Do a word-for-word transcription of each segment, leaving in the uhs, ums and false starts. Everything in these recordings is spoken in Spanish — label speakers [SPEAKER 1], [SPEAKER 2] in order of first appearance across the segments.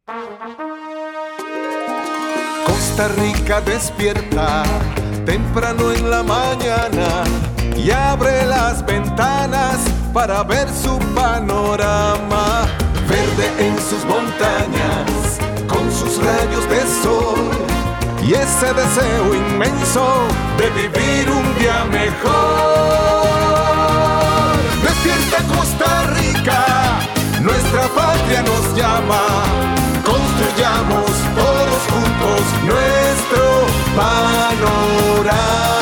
[SPEAKER 1] Costa Rica despierta temprano en la mañana y abre las ventanas para ver su panorama. Verde en sus montañas, con sus rayos de sol y ese deseo inmenso de vivir un día mejor. Despierta Costa Rica, nuestra patria nos llama. Construyamos todos juntos nuestro panorama.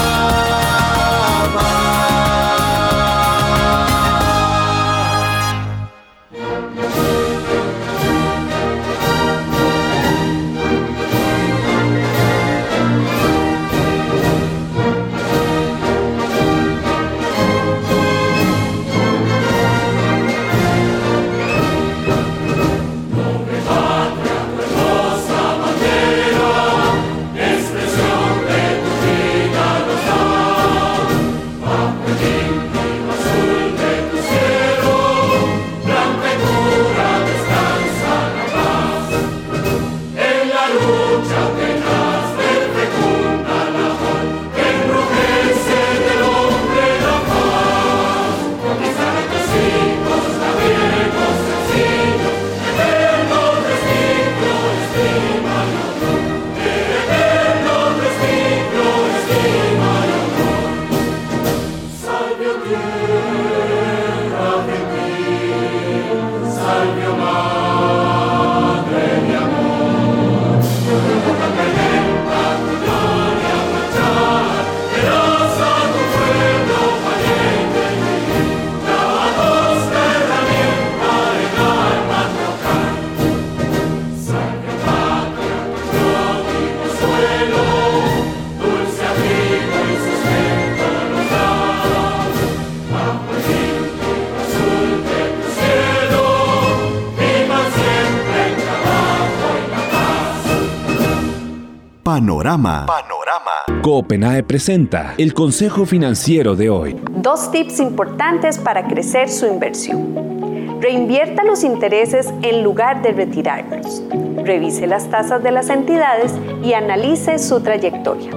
[SPEAKER 2] Panorama. Panorama. Copenae presenta el consejo financiero de hoy.
[SPEAKER 3] Dos tips importantes para crecer su inversión. Reinvierta los intereses en lugar de retirarlos. Revise las tasas de las entidades y analice su trayectoria.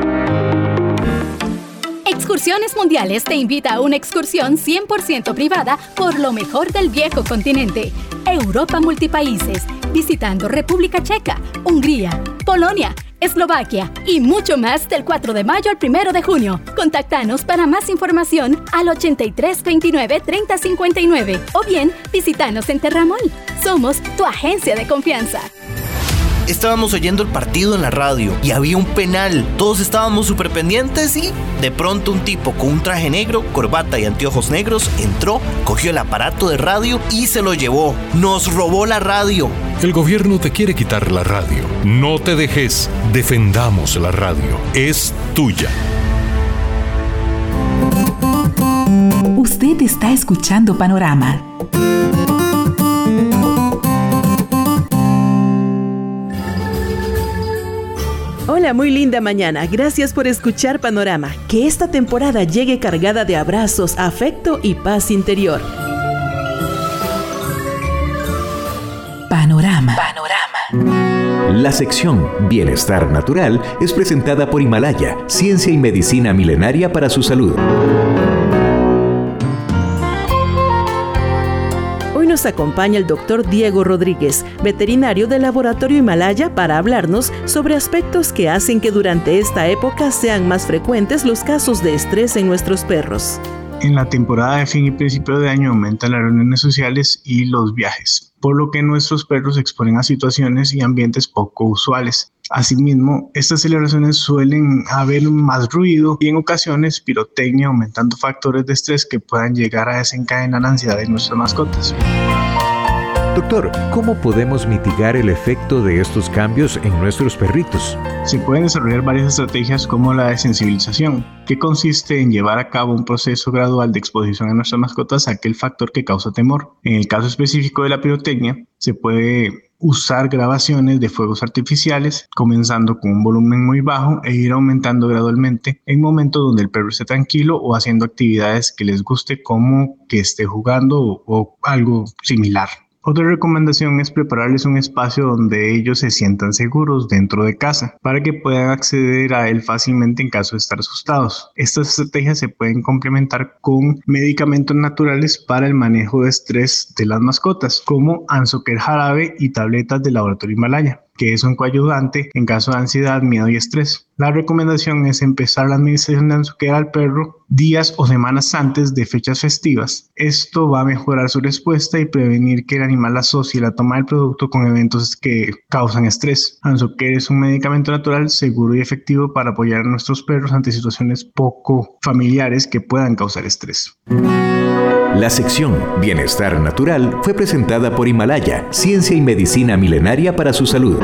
[SPEAKER 4] Excursiones Mundiales te invita a una excursión cien por ciento privada por lo mejor del viejo continente. Europa multipaíses, visitando República Checa, Hungría, Polonia, Eslovaquia y mucho más del cuatro de mayo al primero de junio. Contáctanos para más información al ochenta y tres veintinueve treinta cincuenta y nueve o bien visítanos en Terramol. Somos tu agencia de confianza.
[SPEAKER 5] Estábamos oyendo el partido en la radio y había un penal. Todos estábamos súper pendientes y de pronto un tipo con un traje negro, corbata y anteojos negros entró, cogió el aparato de radio y se lo llevó. Nos robó la radio.
[SPEAKER 6] El gobierno te quiere quitar la radio. No te dejes. Defendamos la radio. Es tuya.
[SPEAKER 7] Usted está escuchando Panorama.
[SPEAKER 8] Hola, muy linda mañana. Gracias por escuchar Panorama. Que esta temporada llegue cargada de abrazos, afecto y paz interior.
[SPEAKER 7] Panorama.
[SPEAKER 2] Panorama. La sección Bienestar Natural es presentada por Himalaya, ciencia y medicina milenaria para su salud.
[SPEAKER 8] Hoy nos acompaña el doctor Diego Rodríguez, veterinario del Laboratorio Himalaya, para hablarnos sobre aspectos que hacen que durante esta época sean más frecuentes los casos de estrés en nuestros perros.
[SPEAKER 9] En la temporada de fin y principio de año aumentan las reuniones sociales y los viajes, por lo que nuestros perros se exponen a situaciones y ambientes poco usuales. Asimismo, estas celebraciones suelen haber más ruido y en ocasiones pirotecnia, aumentando factores de estrés que puedan llegar a desencadenar ansiedad en nuestras mascotas.
[SPEAKER 2] Doctor, ¿cómo podemos mitigar el efecto de estos cambios en nuestros perritos?
[SPEAKER 9] Se pueden desarrollar varias estrategias como la de sensibilización, que consiste en llevar a cabo un proceso gradual de exposición a nuestras mascotas a aquel factor que causa temor. En el caso específico de la pirotecnia, se puede usar grabaciones de fuegos artificiales, comenzando con un volumen muy bajo e ir aumentando gradualmente en momentos donde el perro esté tranquilo o haciendo actividades que les guste, como que esté jugando o, o algo similar. Otra recomendación es prepararles un espacio donde ellos se sientan seguros dentro de casa para que puedan acceder a él fácilmente en caso de estar asustados. Estas estrategias se pueden complementar con medicamentos naturales para el manejo de estrés de las mascotas, como Ansoquer jarabe y tabletas de laboratorio Himalaya, que es un coayudante en caso de ansiedad, miedo y estrés. La recomendación es empezar la administración de Ansoquer al perro días o semanas antes de fechas festivas. Esto va a mejorar su respuesta y prevenir que el animal asocie la toma del producto con eventos que causan estrés. Ansoquer es un medicamento natural seguro y efectivo para apoyar a nuestros perros ante situaciones poco familiares que puedan causar estrés.
[SPEAKER 2] La sección Bienestar Natural fue presentada por Himalaya, ciencia y medicina milenaria para su salud.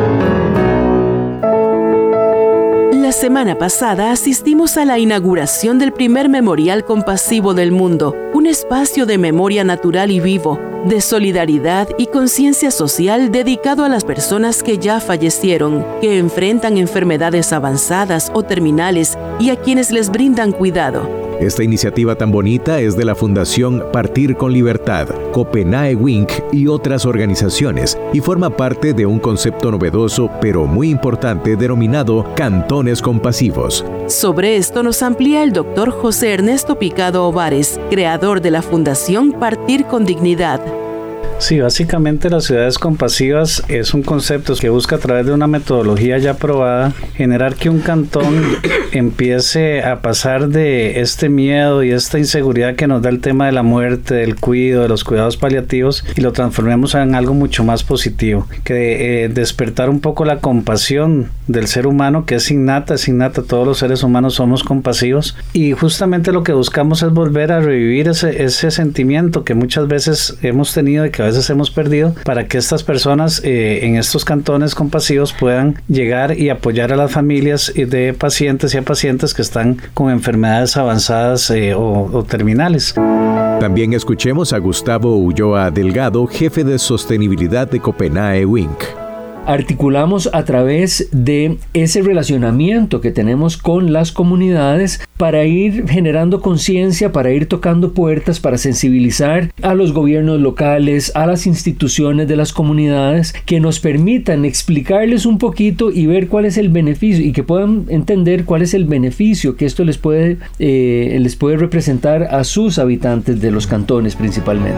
[SPEAKER 8] La semana pasada asistimos a la inauguración del primer memorial compasivo del mundo, un espacio de memoria natural y vivo, de solidaridad y conciencia social dedicado a las personas que ya fallecieron, que enfrentan enfermedades avanzadas o terminales y a quienes les brindan cuidado.
[SPEAKER 2] Esta iniciativa tan bonita es de la Fundación Partir con Libertad, Copenhague Wink y otras organizaciones y forma parte de un concepto novedoso pero muy importante denominado cantones compasivos.
[SPEAKER 8] Sobre esto nos amplía el doctor José Ernesto Picado Ovares, creador de la Fundación Partir con Dignidad.
[SPEAKER 10] Sí, básicamente las ciudades compasivas es un concepto que busca a través de una metodología ya probada generar que un cantón empiece a pasar de este miedo y esta inseguridad que nos da el tema de la muerte, del cuidado, de los cuidados paliativos y lo transformemos en algo mucho más positivo, que eh, despertar un poco la compasión del ser humano que es innata, es innata, todos los seres humanos somos compasivos y justamente lo que buscamos es volver a revivir ese, ese sentimiento que muchas veces hemos tenido y que a veces hemos perdido para que estas personas eh, en estos cantones compasivos puedan llegar y apoyar a las familias de pacientes y a pacientes que están con enfermedades avanzadas eh, o, o terminales.
[SPEAKER 2] También escuchemos a Gustavo Ulloa Delgado, jefe de sostenibilidad de Copenhague Wink.
[SPEAKER 11] Articulamos a través de ese relacionamiento que tenemos con las comunidades para ir generando conciencia, para ir tocando puertas, para sensibilizar a los gobiernos locales, a las instituciones de las comunidades, que nos permitan explicarles un poquito y ver cuál es el beneficio y que puedan entender cuál es el beneficio que esto les puede, eh, les puede representar a sus habitantes de los cantones principalmente.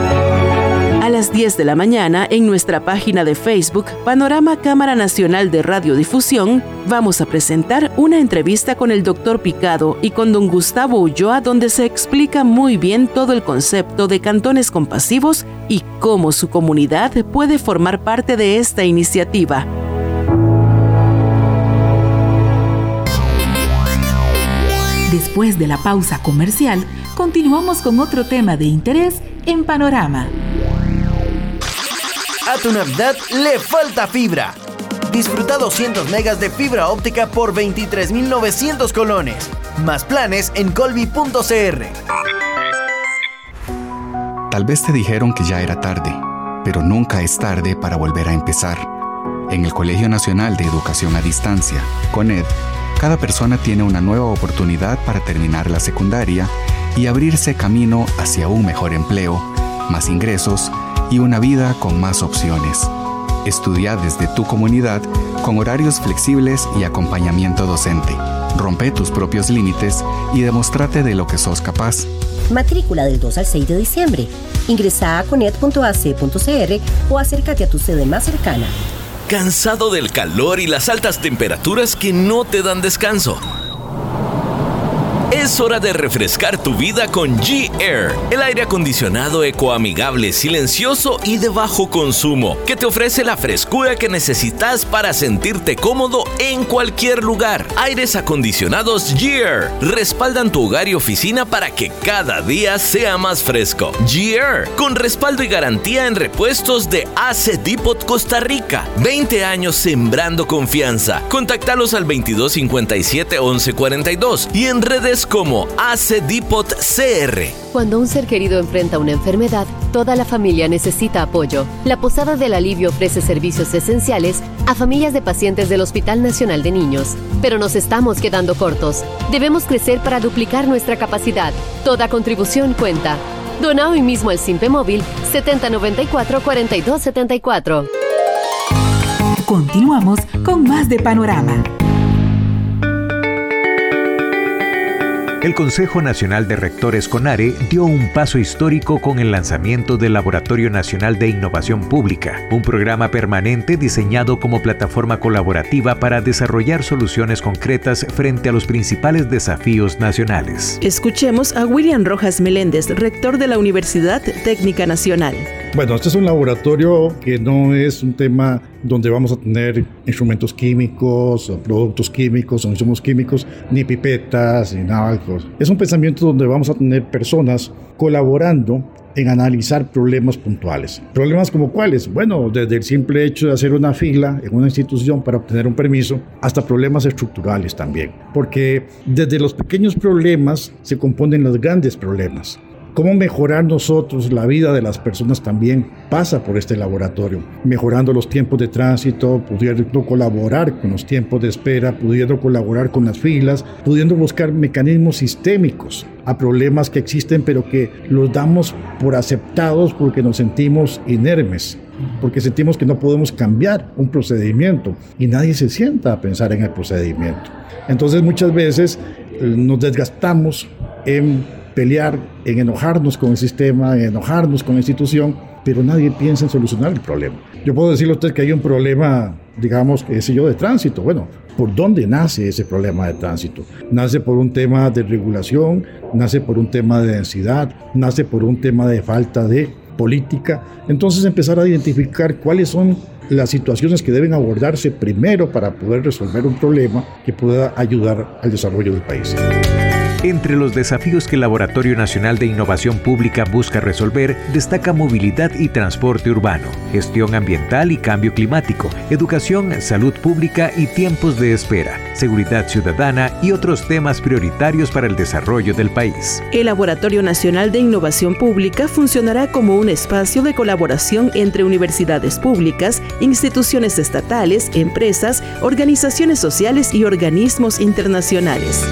[SPEAKER 8] A las diez de la mañana, en nuestra página de Facebook, Panorama Cámara Nacional de Radiodifusión, vamos a presentar una entrevista con el doctor Picado y con don Gustavo Ulloa, donde se explica muy bien todo el concepto de cantones compasivos y cómo su comunidad puede formar parte de esta iniciativa.
[SPEAKER 7] Después de la pausa comercial, continuamos con otro tema de interés en Panorama.
[SPEAKER 5] A tu Navidad le falta fibra. Disfruta doscientos megas de fibra óptica por veintitrés mil novecientos colones. Más planes en colby punto c r.
[SPEAKER 12] Tal vez te dijeron que ya era tarde, pero nunca es tarde para volver a empezar. En el Colegio Nacional de Educación a Distancia, CONED, cada persona tiene una nueva oportunidad para terminar la secundaria y abrirse camino hacia un mejor empleo, más ingresos y una vida con más opciones. Estudia desde tu comunidad con horarios flexibles y acompañamiento docente. Rompe tus propios límites y demostrate de lo que sos capaz.
[SPEAKER 13] Matrícula del dos al seis de diciembre. Ingresa a coned punto a c punto c r o acércate a tu sede más cercana.
[SPEAKER 14] ¿Cansado del calor y las altas temperaturas que no te dan descanso? Es hora de refrescar tu vida con G-Air, el aire acondicionado ecoamigable, silencioso y de bajo consumo, que te ofrece la frescura que necesitas para sentirte cómodo en cualquier lugar. Aires acondicionados G-Air respaldan tu hogar y oficina para que cada día sea más fresco. G-Air, con respaldo y garantía en repuestos de A C Depot Costa Rica. veinte años sembrando confianza. Contáctalos al veintidós cincuenta y siete once cuarenta y dos y en redes como A C Depot C R.
[SPEAKER 15] Cuando un ser querido enfrenta una enfermedad, toda la familia necesita apoyo. La Posada del Alivio ofrece servicios esenciales a familias de pacientes del Hospital Nacional de Niños. Pero nos estamos quedando cortos. Debemos crecer para duplicar nuestra capacidad. Toda contribución cuenta. Dona hoy mismo al Simpe Móvil setenta noventa y cuatro cuarenta y dos setenta y cuatro.
[SPEAKER 7] Continuamos con más de Panorama.
[SPEAKER 2] El Consejo Nacional de Rectores CONARE dio un paso histórico con el lanzamiento del Laboratorio Nacional de Innovación Pública, un programa permanente diseñado como plataforma colaborativa para desarrollar soluciones concretas frente a los principales desafíos nacionales.
[SPEAKER 8] Escuchemos a William Rojas Meléndez, rector de la Universidad Técnica Nacional.
[SPEAKER 16] Bueno, este es un laboratorio que no es un tema donde vamos a tener instrumentos químicos, o productos químicos, o insumos químicos, ni pipetas, ni nada. Es un pensamiento donde vamos a tener personas colaborando en analizar problemas puntuales. ¿Problemas como cuáles? Bueno, desde el simple hecho de hacer una fila en una institución para obtener un permiso, hasta problemas estructurales también. Porque desde los pequeños problemas se componen los grandes problemas. Cómo mejorar nosotros la vida de las personas también pasa por este laboratorio, mejorando los tiempos de tránsito, pudiendo colaborar con los tiempos de espera, pudiendo colaborar con las filas, pudiendo buscar mecanismos sistémicos a problemas que existen pero que los damos por aceptados porque nos sentimos inermes, porque sentimos que no podemos cambiar un procedimiento y nadie se sienta a pensar en el procedimiento. Entonces muchas veces nos desgastamos en pelear, en enojarnos con el sistema, en enojarnos con la institución, pero nadie piensa en solucionar el problema. Yo puedo decirle a usted que hay un problema, digamos, qué sé yo, de tránsito. Bueno, ¿por dónde nace ese problema de tránsito? Nace por un tema de regulación, nace por un tema de densidad, nace por un tema de falta de política. Entonces empezar a identificar cuáles son las situaciones que deben abordarse primero para poder resolver un problema que pueda ayudar al desarrollo del país.
[SPEAKER 2] Entre los desafíos que el Laboratorio Nacional de Innovación Pública busca resolver, destaca movilidad y transporte urbano, gestión ambiental y cambio climático, educación, salud pública y tiempos de espera, seguridad ciudadana y otros temas prioritarios para el desarrollo del país.
[SPEAKER 8] El Laboratorio Nacional de Innovación Pública funcionará como un espacio de colaboración entre universidades públicas, instituciones estatales, empresas, organizaciones sociales y organismos internacionales.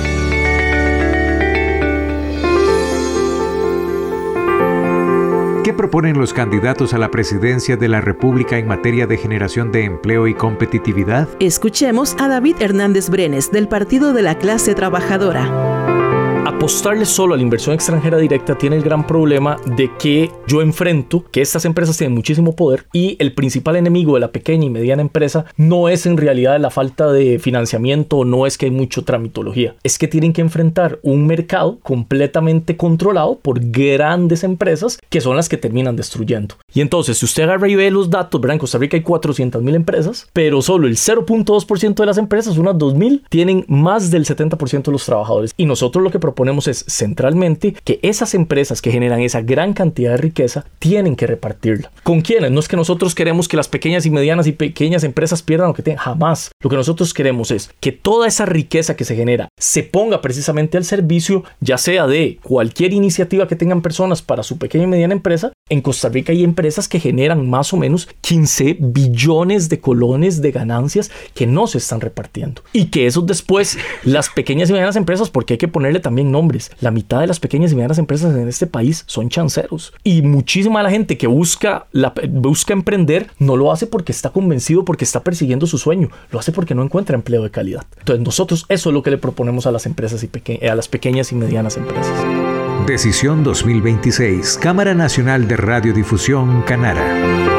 [SPEAKER 2] ¿Qué proponen los candidatos a la presidencia de la República en materia de generación de empleo y competitividad?
[SPEAKER 8] Escuchemos a David Hernández Brenes, del Partido de la Clase Trabajadora.
[SPEAKER 17] Apostarle solo a la inversión extranjera directa tiene el gran problema de que yo enfrento que estas empresas tienen muchísimo poder y el principal enemigo de la pequeña y mediana empresa no es en realidad la falta de financiamiento o no es que hay mucha tramitología, es que tienen que enfrentar un mercado completamente controlado por grandes empresas que son las que terminan destruyendo. Y entonces, si usted agarra y ve los datos, ¿verdad? En Costa Rica hay cuatrocientas mil empresas, pero solo el cero punto dos por ciento de las empresas, unas dos mil, tienen más del setenta por ciento de los trabajadores. Y nosotros lo que proponemos es centralmente que esas empresas que generan esa gran cantidad de riqueza tienen que repartirla. ¿Con quiénes? No es que nosotros queremos que las pequeñas y medianas y pequeñas empresas pierdan lo que tienen, jamás. Lo que nosotros queremos es que toda esa riqueza que se genera se ponga precisamente al servicio, ya sea de cualquier iniciativa que tengan personas para su pequeña y mediana empresa. En Costa Rica hay empresas que generan más o menos quince billones de colones de ganancias que no se están repartiendo. Y que eso después, las pequeñas y medianas empresas, porque hay que ponerle también nombres, la mitad de las pequeñas y medianas empresas en este país son chanceros. Y muchísima de la gente que busca, la, busca emprender no lo hace porque está convencido, porque está persiguiendo su sueño. Lo hace porque no encuentra empleo de calidad. Entonces nosotros eso es lo que le proponemos a las empresas y peque- a las pequeñas y medianas empresas.
[SPEAKER 2] Decisión dos mil veintiséis, Cámara Nacional de Radiodifusión, Canara.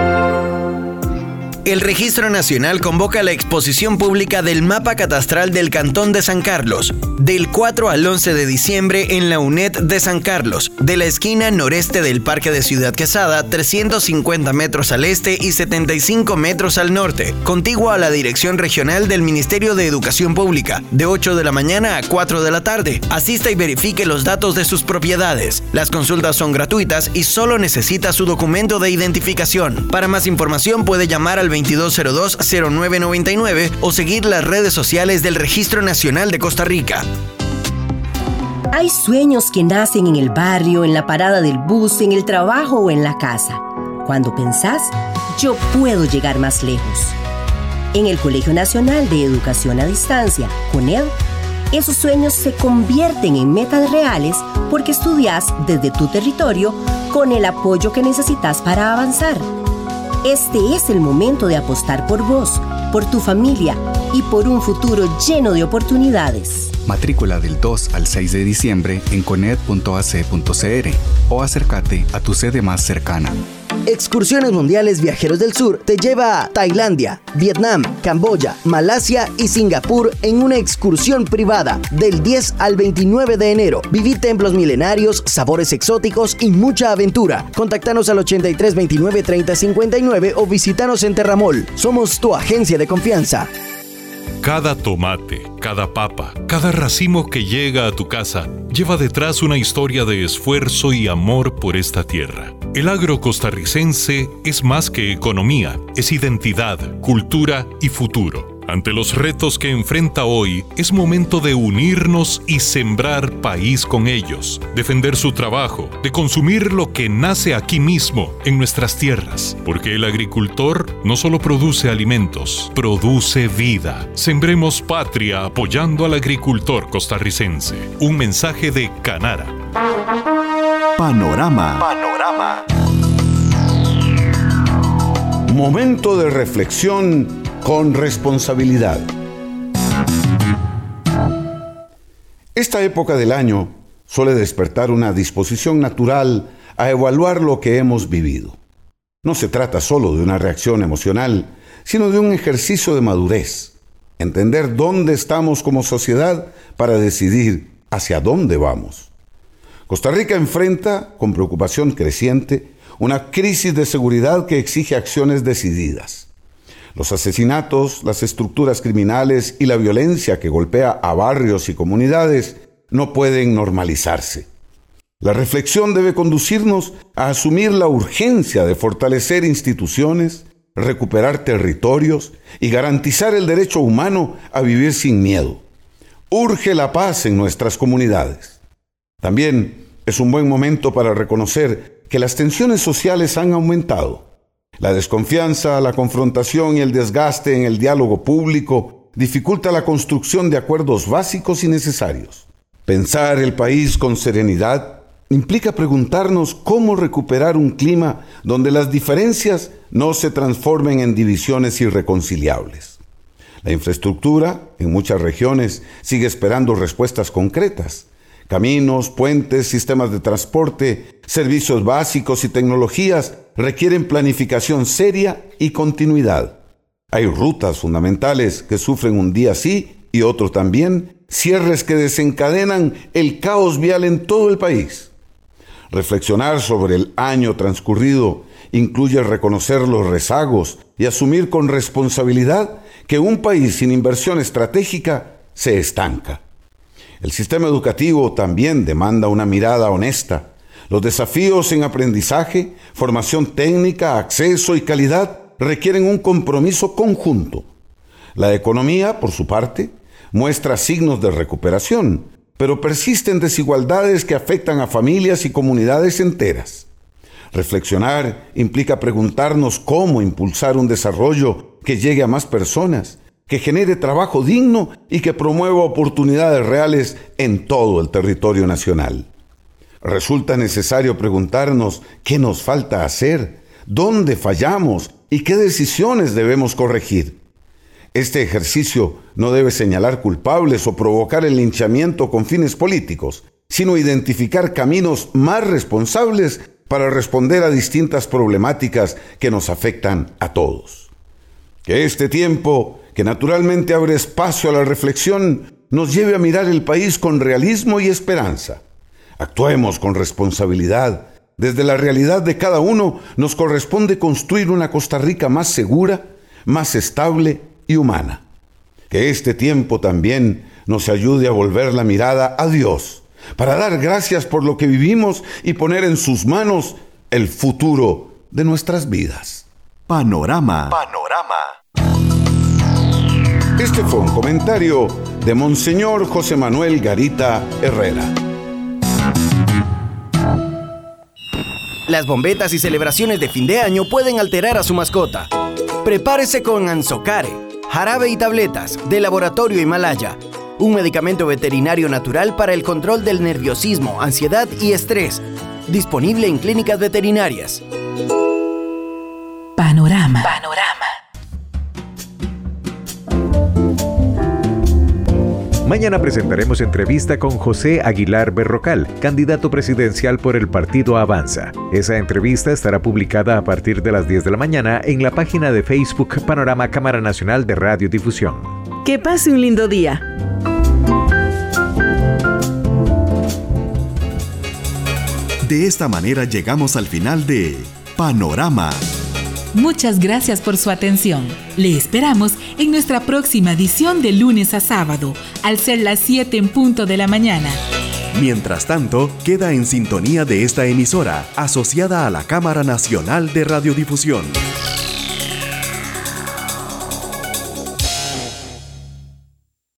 [SPEAKER 18] El Registro Nacional convoca la exposición pública del Mapa Catastral del Cantón de San Carlos, del cuatro al once de diciembre en la UNED de San Carlos, de la esquina noreste del Parque de Ciudad Quesada, trescientos cincuenta metros al este y setenta y cinco metros al norte, contiguo a la Dirección Regional del Ministerio de Educación Pública, de ocho de la mañana a cuatro de la tarde. Asista y verifique los datos de sus propiedades. Las consultas son gratuitas y solo necesita su documento de identificación. Para más información puede llamar al veintidós cero dos cero nueve noventa y nueve o seguir las redes sociales del Registro Nacional de Costa Rica.
[SPEAKER 13] Hay sueños que nacen en el barrio, en la parada del bus, en el trabajo o en la casa. Cuando pensás, yo puedo llegar más lejos. En el Colegio Nacional de Educación a Distancia, CONED, Esos sueños se convierten en metas reales porque estudias desde tu territorio con el apoyo que necesitas para avanzar. Este es el momento de apostar por vos, por tu familia y por un futuro lleno de oportunidades.
[SPEAKER 12] Matrícula del dos al seis de diciembre en coned punto a c punto c r o acércate a tu sede más cercana.
[SPEAKER 19] Excursiones Mundiales Viajeros del Sur te lleva a Tailandia, Vietnam, Camboya, Malasia y Singapur en una excursión privada del diez al veintinueve de enero. Viví templos milenarios, sabores exóticos y mucha aventura. Contáctanos al ochenta y tres veintinueve treinta cincuenta y nueve o visítanos en Terramol. Somos tu agencia de confianza.
[SPEAKER 6] Cada tomate, cada papa, cada racimo que llega a tu casa lleva detrás una historia de esfuerzo y amor por esta tierra. El agro costarricense es más que economía, es identidad, cultura y futuro. Ante los retos que enfrenta hoy, es momento de unirnos y sembrar país con ellos, defender su trabajo, de consumir lo que nace aquí mismo, en nuestras tierras. Porque el agricultor no solo produce alimentos, produce vida. Sembremos patria apoyando al agricultor costarricense. Un mensaje de Canara.
[SPEAKER 20] Panorama. Panorama. Momento de reflexión con responsabilidad. Esta época del año suele despertar una disposición natural a evaluar lo que hemos vivido. No se trata solo de una reacción emocional, sino de un ejercicio de madurez. Entender dónde estamos como sociedad para decidir hacia dónde vamos. Costa Rica enfrenta, con preocupación creciente, una crisis de seguridad que exige acciones decididas. Los asesinatos, las estructuras criminales y la violencia que golpea a barrios y comunidades no pueden normalizarse. La reflexión debe conducirnos a asumir la urgencia de fortalecer instituciones, recuperar territorios y garantizar el derecho humano a vivir sin miedo. Urge la paz en nuestras comunidades. También es un buen momento para reconocer que las tensiones sociales han aumentado. La desconfianza, la confrontación y el desgaste en el diálogo público dificulta la construcción de acuerdos básicos y necesarios. Pensar el país con serenidad implica preguntarnos cómo recuperar un clima donde las diferencias no se transformen en divisiones irreconciliables. La infraestructura, en muchas regiones, sigue esperando respuestas concretas. Caminos, puentes, sistemas de transporte, servicios básicos y tecnologías requieren planificación seria y continuidad. Hay rutas fundamentales que sufren un día sí y otro también, cierres que desencadenan el caos vial en todo el país. Reflexionar sobre el año transcurrido incluye reconocer los rezagos y asumir con responsabilidad que un país sin inversión estratégica se estanca. El sistema educativo también demanda una mirada honesta. Los desafíos en aprendizaje, formación técnica, acceso y calidad requieren un compromiso conjunto. La economía, por su parte, muestra signos de recuperación, pero persisten desigualdades que afectan a familias y comunidades enteras. Reflexionar implica preguntarnos cómo impulsar un desarrollo que llegue a más personas, que genere trabajo digno y que promueva oportunidades reales en todo el territorio nacional. Resulta necesario preguntarnos qué nos falta hacer, dónde fallamos y qué decisiones debemos corregir. Este ejercicio no debe señalar culpables o provocar el linchamiento con fines políticos, sino identificar caminos más responsables para responder a distintas problemáticas que nos afectan a todos. Que este tiempo, que naturalmente abre espacio a la reflexión, nos lleve a mirar el país con realismo y esperanza. Actuemos con responsabilidad. Desde la realidad de cada uno nos corresponde construir una Costa Rica más segura, más estable y humana. Que este tiempo también nos ayude a volver la mirada a Dios, para dar gracias por lo que vivimos y poner en sus manos el futuro de nuestras vidas. Panorama. Panorama. Este fue un comentario de Monseñor José Manuel Garita Herrera.
[SPEAKER 19] Las bombetas y celebraciones de fin de año pueden alterar a su mascota. Prepárese con Anzocare, jarabe y tabletas de Laboratorio Himalaya. un medicamento veterinario natural para el control del nerviosismo, ansiedad y estrés. Disponible en clínicas veterinarias.
[SPEAKER 7] Panorama.
[SPEAKER 19] Panorama.
[SPEAKER 2] Mañana presentaremos entrevista con José Aguilar Berrocal, candidato presidencial por el partido Avanza. Esa entrevista estará publicada a partir de las diez de la mañana en la página de Facebook Panorama Cámara Nacional de Radiodifusión.
[SPEAKER 8] Que pase un lindo día.
[SPEAKER 21] De esta manera llegamos al final de Panorama.
[SPEAKER 7] Muchas gracias por su atención. Le esperamos en nuestra próxima edición de lunes a sábado, al ser las siete en punto de la mañana.
[SPEAKER 21] Mientras tanto, queda en sintonía de esta emisora, asociada a la Cámara Nacional de Radiodifusión.